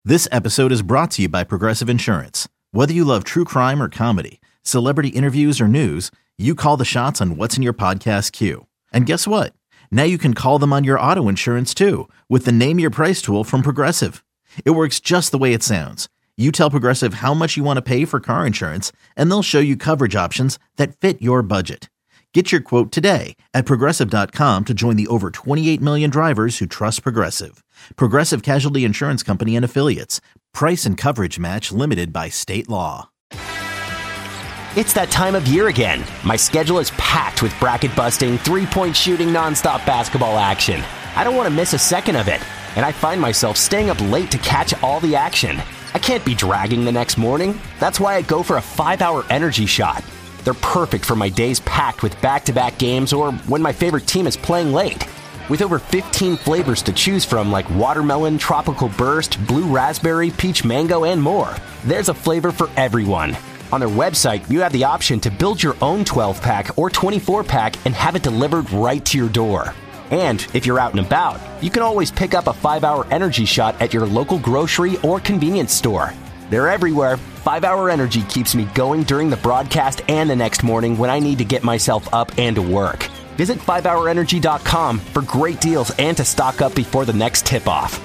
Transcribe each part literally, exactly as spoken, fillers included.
This episode is brought to you by Progressive Insurance. Whether you love true crime or comedy, celebrity interviews or news, you call the shots on what's in your podcast queue. And guess what? Now you can call them on your auto insurance too with the Name Your Price tool from Progressive. It works just the way it sounds. You tell Progressive how much you want to pay for car insurance, and they'll show you coverage options that fit your budget. Get your quote today at Progressive dot com to join the over twenty-eight million drivers who trust Progressive. Progressive Casualty Insurance Company and Affiliates. Price and coverage match limited by state law. It's that time of year again. My schedule is packed with bracket-busting, three-point shooting, nonstop basketball action. I don't want to miss a second of it, and I find myself staying up late to catch all the action. I can't be dragging the next morning. That's why I go for a five-hour energy shot. They're perfect for my days packed with back-to-back games or when my favorite team is playing late. With over fifteen flavors to choose from like watermelon, tropical burst, blue raspberry, peach mango, and more, there's a flavor for everyone. On their website, you have the option to build your own twelve-pack or twenty-four-pack and have it delivered right to your door. And if you're out and about, you can always pick up a five-hour energy shot at your local grocery or convenience store. They're everywhere. five-hour Energy keeps me going during the broadcast and the next morning when I need to get myself up and to work. Visit five hour energy dot com for great deals and to stock up before the next tip-off.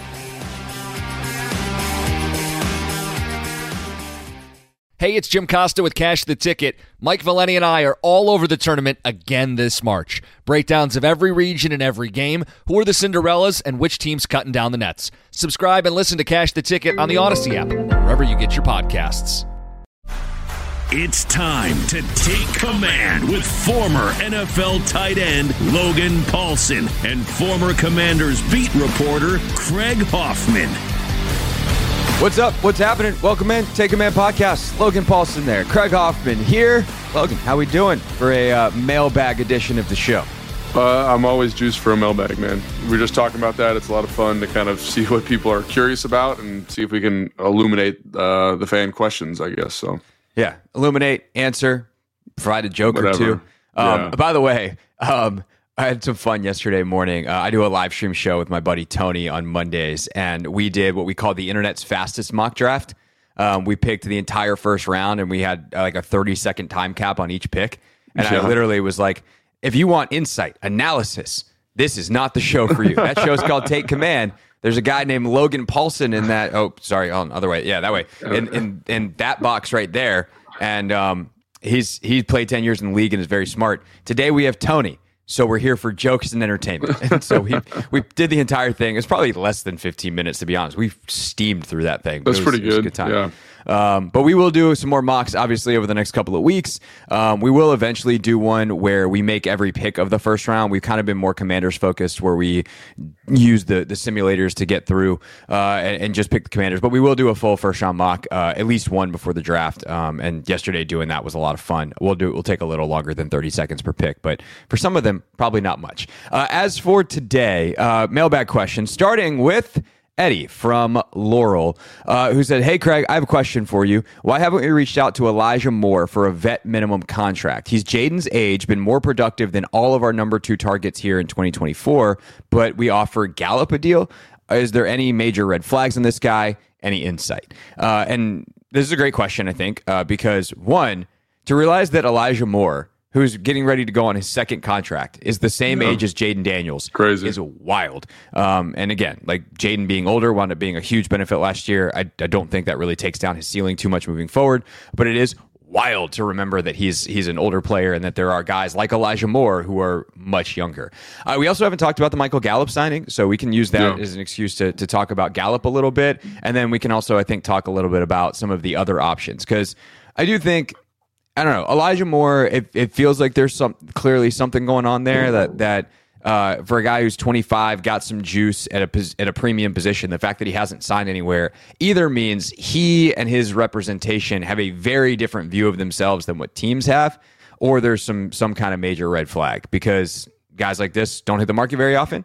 Hey, it's Jim Costa with Cash the Ticket. Mike Valeni and I are all over the tournament again this March. Breakdowns of every region and every game, who are the Cinderellas, and which team's cutting down the nets. Subscribe and listen to Cash the Ticket on the Odyssey app, wherever you get your podcasts. It's time to take command with former N F L tight end Logan Paulsen and former Commanders beat reporter Craig Hoffman. What's up? What's happening? Welcome in. Take Command Podcast. Logan Paulsen there. Craig Hoffman here. Logan, how we doing for a uh, mailbag edition of the show? Uh, I'm always juiced for a mailbag, man. We were just talking about that. It's a lot of fun to kind of see what people are curious about and see if we can illuminate uh, the fan questions, I guess. So. Yeah, illuminate, answer, provide a joke Whatever. or two. Um, yeah. By the way, um, I had some fun yesterday morning. Uh, I do a live stream show with my buddy Tony on Mondays, and we did what we call the internet's fastest mock draft. Um, we picked the entire first round, and we had uh, like a thirty-second time cap on each pick. And yeah. I literally was like, if you want insight, analysis, this is not the show for you. That show's called Take Command. There's a guy named Logan Paulsen in that. Oh, sorry, on the other way. Yeah, that way. In in in that box right there. And um, he's he's played ten years in the league and is very smart. Today we have Tony, so we're here for jokes and entertainment. And so we we did the entire thing. It's probably less than fifteen minutes, to be honest. We steamed through that thing. That's was, pretty good. It was a good time. Yeah. Um, but we will do some more mocks, obviously, over the next couple of weeks. Um, we will eventually do one where we make every pick of the first round. We've kind of been more Commanders focused, where we use the the simulators to get through uh, and, and just pick the Commanders. But we will do a full first round mock, uh, at least one before the draft. Um, and yesterday doing that was a lot of fun. We'll do. We'll take a little longer than thirty seconds per pick, but for some of them, probably not much. Uh, as for today, uh, mailbag question, starting with Eddie from Laurel, uh, who said, "Hey, Craig, I have a question for you. Why haven't we reached out to Elijah Moore for a vet minimum contract? He's Jaden's age, been more productive than all of our number two targets here in twenty twenty-four, but we offer Gallup a deal. Is there any major red flags in this guy? Any insight?" Uh, and this is a great question, I think, uh, because one, to realize that Elijah Moore, who's getting ready to go on his second contract, is the same yeah. age as Jaden Daniels. Crazy. Is wild. Um, and again, like Jaden being older wound up being a huge benefit last year. I, I don't think that really takes down his ceiling too much moving forward, but it is wild to remember that he's he's an older player and that there are guys like Elijah Moore who are much younger. Uh, we also haven't talked about the Michael Gallup signing, so we can use that yeah. as an excuse to, to talk about Gallup a little bit. And then we can also, I think, talk a little bit about some of the other options, because I do think, I don't know, Elijah Moore, it, it feels like there's some clearly something going on there that that uh, for a guy who's twenty-five, got some juice at a at a premium position. The fact that he hasn't signed anywhere either means he and his representation have a very different view of themselves than what teams have, or there's some some kind of major red flag, because guys like this don't hit the market very often,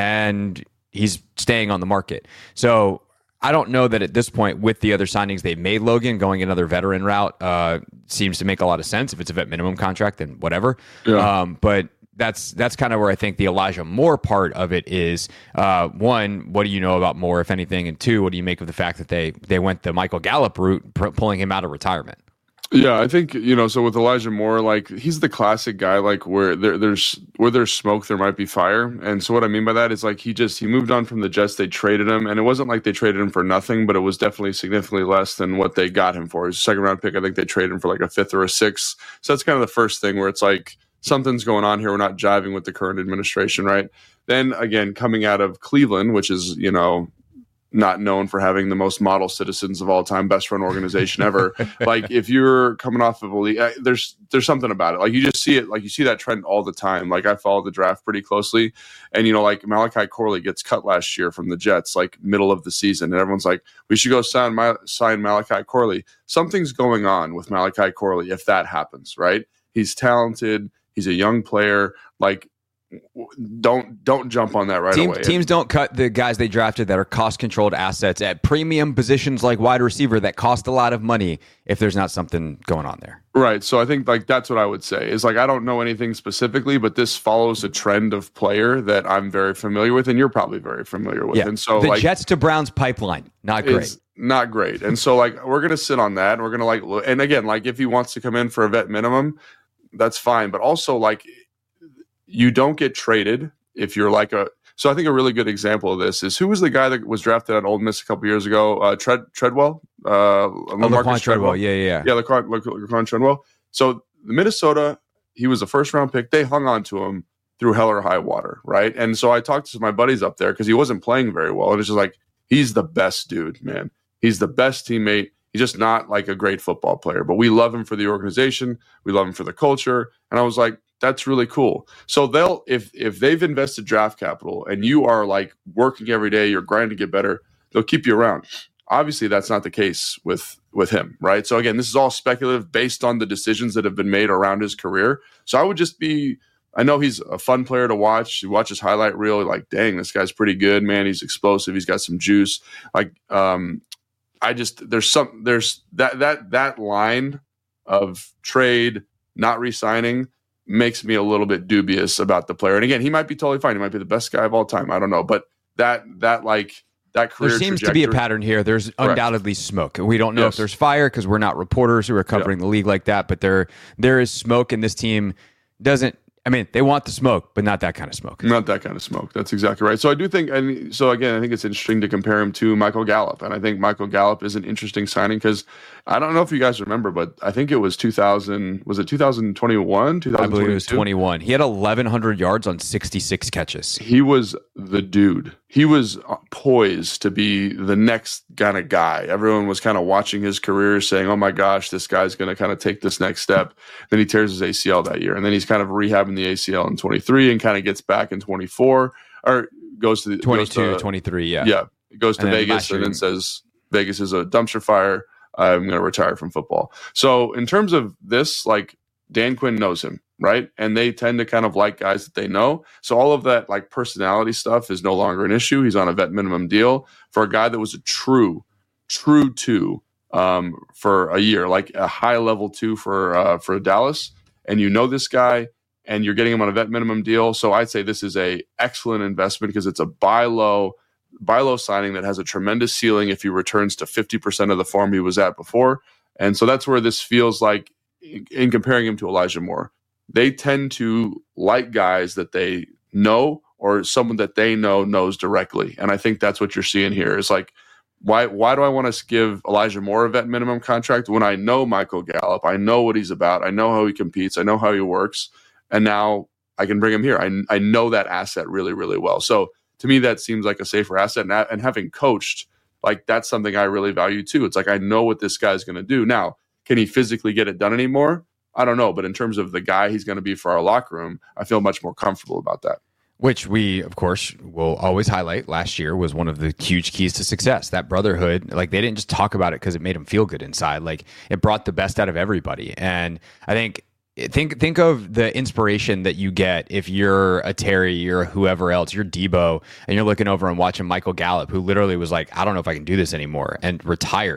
and he's staying on the market. So I don't know that at this point, with the other signings they've made, Logan, going another veteran route uh, seems to make a lot of sense. If it's a vet minimum contract, then whatever. Yeah. Um, but that's that's kind of where I think the Elijah Moore part of it is. Uh, one, what do you know about Moore, if anything? And two, what do you make of the fact that they they went the Michael Gallup route, p- pulling him out of retirement? Yeah, I think, you know, so with Elijah Moore, like, he's the classic guy, like, where there, there's where there's smoke, there might be fire. And so what I mean by that is, like, he just he moved on from the Jets. They traded him, and it wasn't like they traded him for nothing, but it was definitely significantly less than what they got him for. His second round pick, I think they traded him for like a fifth or a sixth. So that's kind of the first thing where it's like, something's going on here. We're not jiving with the current administration, right? Then again, coming out of Cleveland, which is, you know, not known for having the most model citizens of all time, best run organization ever. Like, if you're coming off of a league, there's there's something about it. Like, you just see it, like, you see that trend all the time. Like, I follow the draft pretty closely, and, you know, like, Malachi Corley gets cut last year from the Jets, like, middle of the season, and everyone's like, we should go sign, my, sign Malachi Corley. Something's going on with Malachi Corley if that happens, right? He's talented. He's a young player. Like, don't don't jump on that right Team, away. Teams don't cut the guys they drafted that are cost-controlled assets at premium positions like wide receiver that cost a lot of money if there's not something going on there. Right. So I think, like, that's what I would say is, like, I don't know anything specifically, but this follows a trend of player that I'm very familiar with, and you're probably very familiar with. Yeah. And so, the like, Jets to Browns pipeline, not great. It's not great. And so, like, we're going to sit on that, and we're going to, like, look, and again, like, if he wants to come in for a vet minimum, that's fine. But also, like, you don't get traded if you're like a. So I think a really good example of this is, who was the guy that was drafted at Ole Miss a couple years ago? Uh, Tread Treadwell, uh, oh, Lamarcus Treadwell. Treadwell. Yeah, yeah, yeah. Yeah, Laquan, Laquan Treadwell. So the Minnesota, he was a first round pick. They hung on to him through hell or high water, right? And so I talked to my buddies up there because he wasn't playing very well, and it's just like, he's the best dude, man. He's the best teammate. He's just not like a great football player, but we love him for the organization. We love him for the culture. And I was like, that's really cool. So they'll, if if they've invested draft capital and you are like working every day, you're grinding to get better, they'll keep you around. Obviously, that's not the case with with him, right? So again, this is all speculative based on the decisions that have been made around his career. So I would just be, I know he's a fun player to watch. You watch his highlight reel, like, dang, this guy's pretty good, man. He's explosive. He's got some juice. Like, um, I just, there's some, there's that, that, that line of trade, not re-signing, makes me a little bit dubious about the player. And again, he might be totally fine. He might be the best guy of all time. I don't know. But that, that like, that career There seems trajectory, to be a pattern here. There's Correct. undoubtedly smoke. We don't know Yes. if there's fire because we're not reporters who are covering Yeah. the league like that, but there there is smoke, and this team doesn't, I mean, they want the smoke, but not that kind of smoke. Not that kind of smoke. That's exactly right. So I do think, and so again, I think it's interesting to compare him to Michael Gallup. And I think Michael Gallup is an interesting signing because I don't know if you guys remember, but I think it was two thousand, was it two thousand twenty-one, two thousand twenty-two? I believe it was twenty-one. He had eleven hundred yards on sixty-six catches. He was the dude. He was poised to be the next kind of guy. Everyone was kind of watching his career saying, oh my gosh, this guy's going to kind of take this next step. Then he tears his A C L that year. And then he's kind of rehabbing the A C L in twenty-three and kind of gets back in twenty-four or goes to the twenty-two, goes to, twenty-three, yeah. Yeah. Goes to And then Vegas last and year- then says Vegas is a dumpster fire. I'm going to retire from football. So in terms of this, like, Dan Quinn knows him, right? And they tend to kind of like guys that they know. So all of that, like, personality stuff is no longer an issue. He's on a vet minimum deal for a guy that was a true, true two um, for a year, like a high level two for uh, for Dallas. And you know this guy, and you're getting him on a vet minimum deal. So I'd say this is a excellent investment because it's a buy low, buy low signing that has a tremendous ceiling if he returns to fifty percent of the form he was at before. And so that's where this feels like, in comparing him to Elijah Moore, they tend to like guys that they know or someone that they know knows directly. And I think that's what you're seeing here is like, why why do I want to give Elijah Moore a vet minimum contract when I know Michael Gallup? I know what he's about. I know how he competes. I know how he works. And now I can bring him here. I, I know that asset really, really well. So to me, that seems like a safer asset. And, and having coached, like, that's something I really value too. It's like, I know what this guy's going to do. Now, can he physically get it done anymore? I don't know. But in terms of the guy he's going to be for our locker room, I feel much more comfortable about that. Which we, of course, will always highlight. Last year was one of the huge keys to success. That brotherhood, like, they didn't just talk about it because it made them feel good inside. Like, it brought the best out of everybody. And I think think think of the inspiration that you get if you're a Terry or whoever else, you're Debo, and you're looking over and watching Michael Gallup, who literally was like, I don't know if I can do this anymore, and retires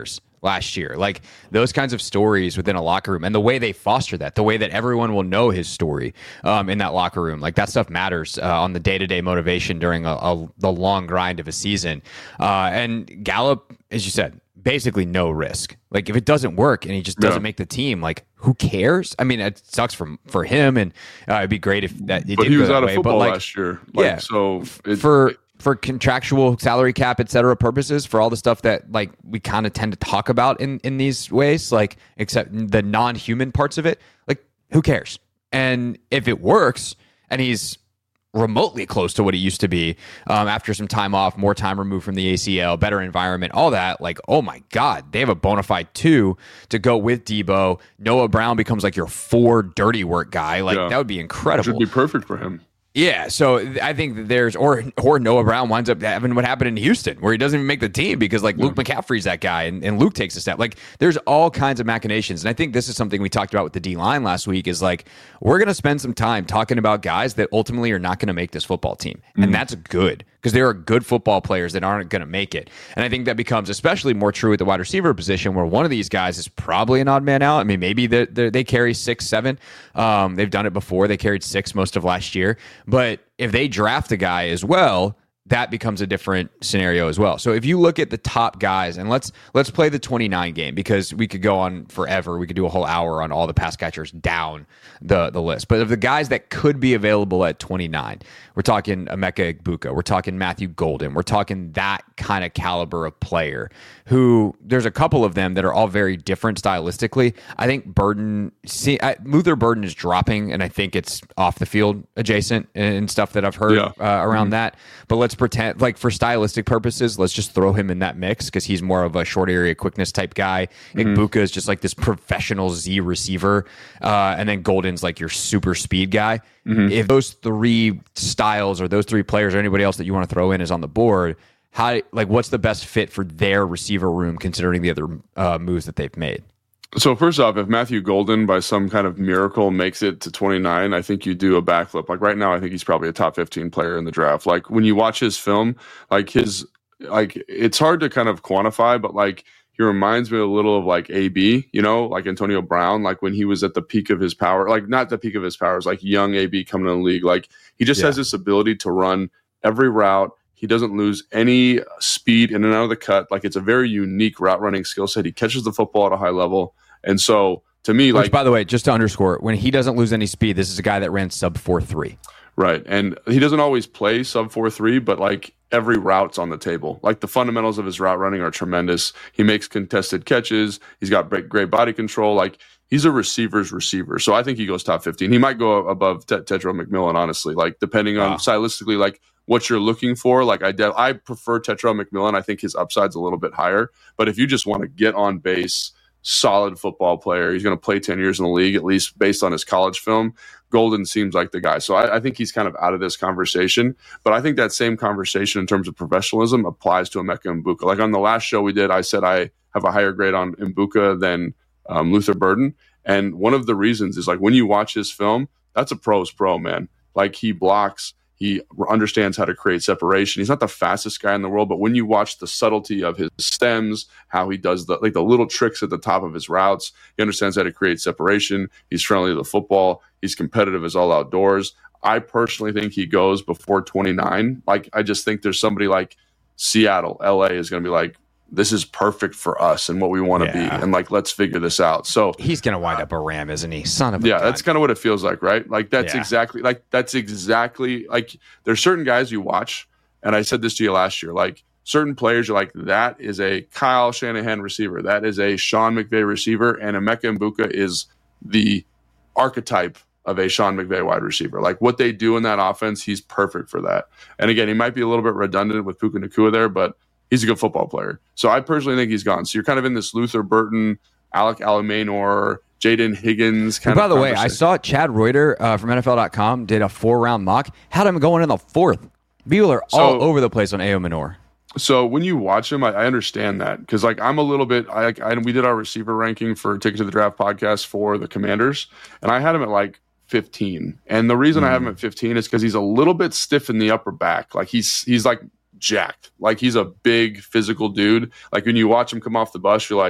last year. Like those kinds of stories within a locker room and the way they foster that, the way that everyone will know his story um, in that locker room, like that stuff matters uh, on the day-to-day motivation during a, a, the long grind of a season. Uh, and Gallup, as you said, basically no risk. Like if it doesn't work and he just doesn't yeah. make the team, like who cares? I mean, it sucks for for him, and uh, it'd be great if that. It but did he was go that out of way. football but like, last year. Like, yeah. So it, for it, for contractual salary cap, et cetera, purposes, for all the stuff that like we kind of tend to talk about in in these ways, like except the non-human parts of it, like who cares? And if it works, and he's remotely close to what he used to be um, after some time off, more time removed from the A C L, better environment, all that, like, oh my God, they have a bona fide two to go with Debo. Noah Brown becomes like your four dirty work guy. Like yeah. that would be incredible. Should be perfect for him. Yeah, so I think that there's, or or Noah Brown winds up having what happened in Houston, where he doesn't even make the team because like yeah. Luke McCaffrey's that guy, and, and Luke takes a step. Like there's all kinds of machinations, and I think this is something we talked about with the D line last week. Is like we're gonna spend some time talking about guys that ultimately are not gonna make this football team, mm-hmm. and that's good because there are good football players that aren't gonna make it, and I think that becomes especially more true at the wide receiver position, where one of these guys is probably an odd man out. I mean, maybe they they carry six, seven. Um, they've done it before. They carried six most of last year, but if they draft a guy as well, that becomes a different scenario as well. So if you look at the top guys, and let's let's play the twenty-nine game, because we could go on forever. We could do a whole hour on all the pass catchers down the, the list. But of the guys that could be available at twenty-nine, we're talking Emeka Egbuka, we're talking Matthew Golden, we're talking that kind of caliber of player who there's a couple of them that are all very different stylistically. I think Burden, see, I, Luther Burden is dropping, and I think it's off the field adjacent and stuff that I've heard yeah. uh, around mm-hmm. that. But let's pretend, like for stylistic purposes, let's just throw him in that mix because he's more of a short area quickness type guy. Mm-hmm. Egbuka is just like this professional Z receiver, uh, and then Golden's like your super speed guy. Mm-hmm. If those three styles or those three players or anybody else that you want to throw in is on the board, how like what's the best fit for their receiver room considering the other uh, moves that they've made? So first off, if Matthew Golden by some kind of miracle makes it to twenty-nine, I think you do a backflip. Like right now, I think he's probably a top fifteen player in the draft. Like when you watch his film, like his like it's hard to kind of quantify, but like he reminds me a little of like A B, you know, like Antonio Brown, like when he was at the peak of his power, like not the peak of his powers, like young A B coming in the league. Like he just yeah. has this ability to run every route. He doesn't lose any speed in and out of the cut. Like it's a very unique route running skill set. He catches the football at a high level. And so to me, Which, like, by the way, just to underscore, when he doesn't lose any speed, this is a guy that ran sub four three. Right. And he doesn't always play sub four three, but like every route's on the table. Like the fundamentals of his route running are tremendous. He makes contested catches. He's got great, great body control. Like he's a receiver's receiver. So I think he goes top fifteen. He might go above Ted- Tedro McMillan, honestly, like depending on wow. stylistically, like what you're looking for. Like I de- I prefer Tedro McMillan. I think his upside's a little bit higher, but if you just want to get on base, solid football player, he's going to play ten years in the league, at least based on his college film, Golden seems like the guy. So I, I think he's kind of out of this conversation, but I think that same conversation in terms of professionalism applies to Emeka Egbuka. Like on the last show we did, I said I have a higher grade on Egbuka than um, Luther Burden. And one of the reasons is like when you watch his film, that's a pro's pro, man. Like he blocks, he understands how to create separation. He's not the fastest guy in the world, but when you watch the subtlety of his stems, how he does the like the little tricks at the top of his routes, he understands how to create separation. He's friendly to the football. He's competitive as all outdoors. I personally think he goes before twenty-nine. Like I just think there's somebody like Seattle, L A is going to be like, this is perfect for us and what we want to yeah. be. And like, let's figure this out. So he's going to wind up a Ram, isn't he? Son of a Yeah, gun. That's kind of what it feels like, right? Like that's yeah. exactly like, that's exactly like there's certain guys you watch. And I said this to you last year, like certain players are like, that is a Kyle Shanahan receiver. That is a Sean McVay receiver. And Emeka Egbuka is the archetype of a Sean McVay wide receiver. Like what they do in that offense, he's perfect for that. And again, he might be a little bit redundant with Puka Nacua there, but he's a good football player. So I personally think he's gone. So you're kind of in this Luther Burton, Alec Alamaynor, Jaden Higgins kind and of By the way, I saw Chad Reuter uh, from N F L dot com did a four-round mock, had him going in the fourth. People are so, all over the place on Alamaynor. So when you watch him, I, I understand that because like I'm a little bit. I, I we did our receiver ranking for Ticket to the Draft podcast for the Commanders, and I had him at like fifteen. And the reason mm. I have him at fifteen is because he's a little bit stiff in the upper back. Like he's he's like jacked. Like he's a big physical dude. Like when you watch him come off the bus, you're like,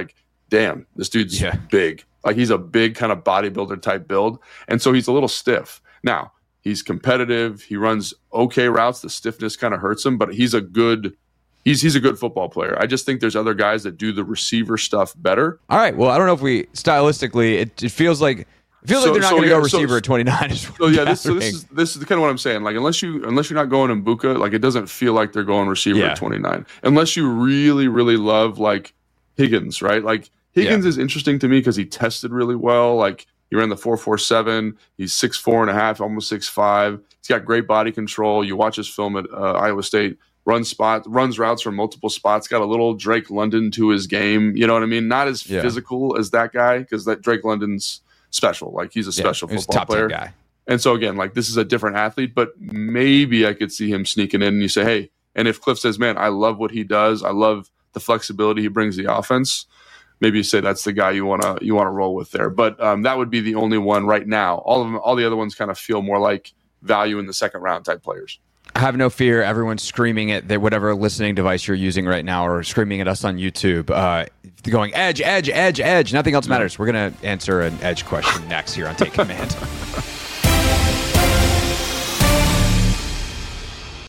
damn, this dude's Yeah. big. Like he's a big kind of bodybuilder type build. And so he's a little stiff. Now, he's competitive. He runs okay routes. The stiffness kind of hurts him, but he's a good he's he's a good football player. I just think there's other guys that do the receiver stuff better. All right. Well, I don't know if we stylistically it, it feels like it feels So- like they're not so, going to yeah, go receiver so- at twenty-nine. is what So yeah, I'm this, so this gathering. is this is kind of what I'm saying. Like unless you unless you're not going in Mbuka, like it doesn't feel like they're going receiver Yeah. at twenty-nine. Unless you really really love like Higgins, right? Like Higgins Yeah. is interesting to me because he tested really well. Like he ran the four four seven. He's six four and a half, almost six five. He's got great body control. You watch his film at uh, Iowa State. Runs spot, runs routes from multiple spots. Got a little Drake London to his game. You know what I mean? Not as Yeah. physical as that guy because that Drake London's special. Like he's a Yeah, special he's a football top player. ten guy. And so again, like this is a different athlete, but maybe I could see him sneaking in and you say, hey, and if Cliff says, man, I love what he does. I love the flexibility he brings the offense. Maybe you say that's the guy you want to, you want to roll with there. But um, that would be the only one right now. All of them, all the other ones kind of feel more like value in the second round type players. Have no fear. Everyone's screaming at their whatever listening device you're using right now, or screaming at us on YouTube, uh, going edge, edge, edge, edge. Nothing else matters. We're gonna answer an edge question next here on Take Command.